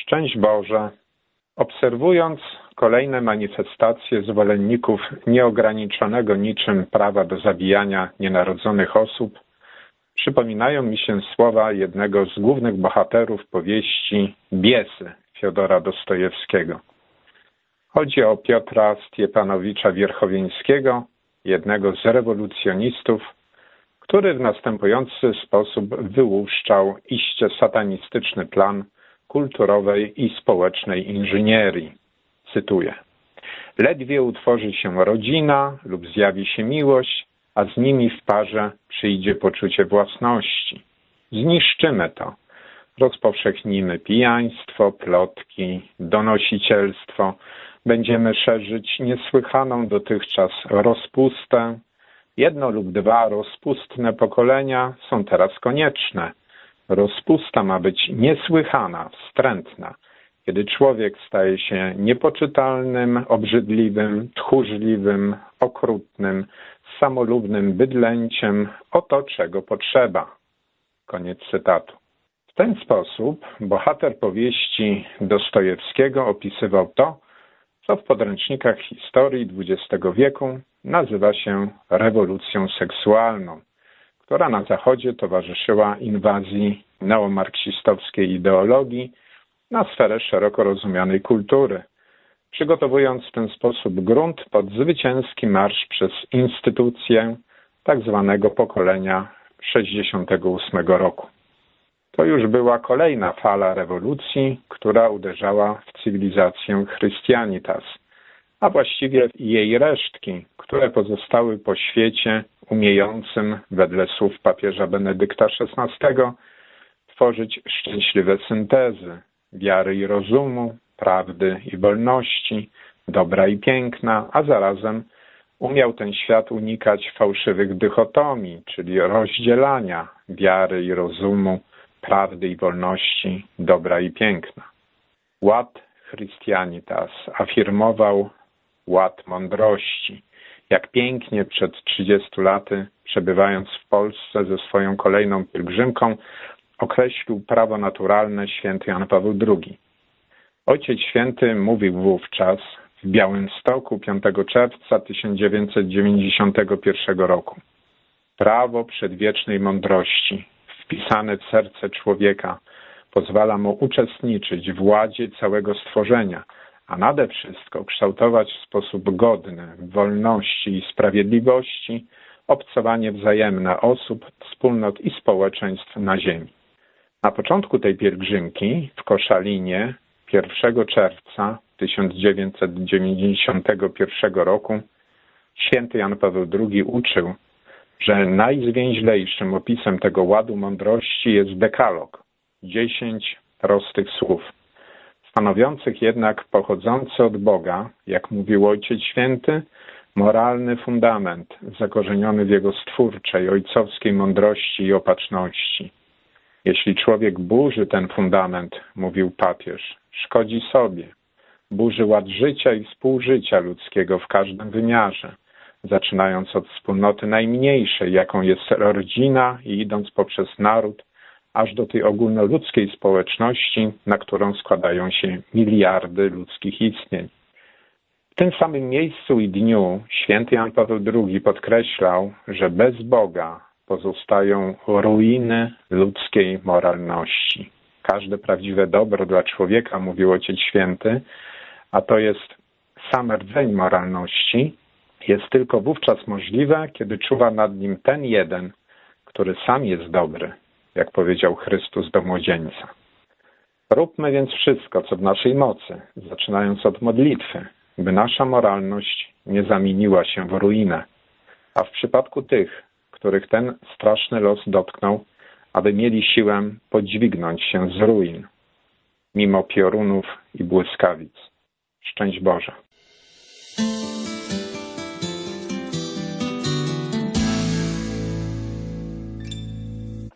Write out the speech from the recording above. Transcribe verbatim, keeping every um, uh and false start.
Szczęść Boże. Obserwując kolejne manifestacje zwolenników nieograniczonego niczym prawa do zabijania nienarodzonych osób, przypominają mi się słowa jednego z głównych bohaterów powieści Biesy Fiodora Dostojewskiego. Chodzi o Piotra Stjepanowicza Wierchowieńskiego, jednego z rewolucjonistów, który w następujący sposób wyłuszczał iście satanistyczny plan kulturowej i społecznej inżynierii. Cytuję. Ledwie utworzy się rodzina lub zjawi się miłość, a z nimi w parze przyjdzie poczucie własności. Zniszczymy to. Rozpowszechnimy pijaństwo, plotki, donosicielstwo. Będziemy szerzyć niesłychaną dotychczas rozpustę. Jedno lub dwa rozpustne pokolenia są teraz konieczne. Rozpusta ma być niesłychana, wstrętna. Kiedy człowiek staje się niepoczytalnym, obrzydliwym, tchórzliwym, okrutnym, samolubnym bydlęciem, oto czego potrzeba. Koniec cytatu. W ten sposób bohater powieści Dostojewskiego opisywał to, co w podręcznikach historii dwudziestego wieku nazywa się rewolucją seksualną, która na Zachodzie towarzyszyła inwazji neomarksistowskiej ideologii na sferę szeroko rozumianej kultury, przygotowując w ten sposób grunt pod zwycięski marsz przez instytucję tak zwanego pokolenia sześćdziesiątego ósmego roku. To już była kolejna fala rewolucji, która uderzała w cywilizację Christianitas, a właściwie jej resztki, które pozostały po świecie umiejącym, wedle słów papieża Benedykta szesnastego, tworzyć szczęśliwe syntezy wiary i rozumu, prawdy i wolności, dobra i piękna, a zarazem umiał ten świat unikać fałszywych dychotomii, czyli rozdzielania wiary i rozumu, prawdy i wolności, dobra i piękna. Ład Christianitas afirmował ład mądrości. Jak pięknie przed trzydziestu laty, przebywając w Polsce ze swoją kolejną pielgrzymką, określił prawo naturalne święty Jan Paweł drugi. Ojciec Święty mówił wówczas w Białymstoku piątego czerwca tysiąc dziewięćset dziewięćdziesiątego pierwszego roku. Prawo przedwiecznej mądrości, wpisane w serce człowieka, pozwala mu uczestniczyć w ładzie całego stworzenia, a nade wszystko kształtować w sposób godny w wolności i sprawiedliwości obcowanie wzajemne osób, wspólnot i społeczeństw na ziemi. Na początku tej pielgrzymki w Koszalinie pierwszego czerwca tysiąc dziewięćset dziewięćdziesiątego pierwszego roku święty Jan Paweł drugi uczył, że najzwięźlejszym opisem tego ładu mądrości jest dekalog, dziesięć prostych słów, stanowiących jednak pochodzący od Boga, jak mówił Ojciec Święty, moralny fundament zakorzeniony w jego stwórczej, ojcowskiej mądrości i opatrzności. Jeśli człowiek burzy ten fundament, mówił papież, szkodzi sobie, burzy ład życia i współżycia ludzkiego w każdym wymiarze, zaczynając od wspólnoty najmniejszej, jaką jest rodzina i idąc poprzez naród, aż do tej ogólnoludzkiej społeczności, na którą składają się miliardy ludzkich istnień. W tym samym miejscu i dniu święty Jan Paweł drugi podkreślał, że bez Boga pozostają ruiny ludzkiej moralności. Każde prawdziwe dobro dla człowieka, mówił Ojciec Święty, a to jest sam rdzeń moralności, jest tylko wówczas możliwe, kiedy czuwa nad nim ten jeden, który sam jest dobry, jak powiedział Chrystus do młodzieńca. Róbmy więc wszystko, co w naszej mocy, zaczynając od modlitwy, by nasza moralność nie zamieniła się w ruinę, a w przypadku tych, których ten straszny los dotknął, aby mieli siłę podźwignąć się z ruin, mimo piorunów i błyskawic. Szczęść Boże.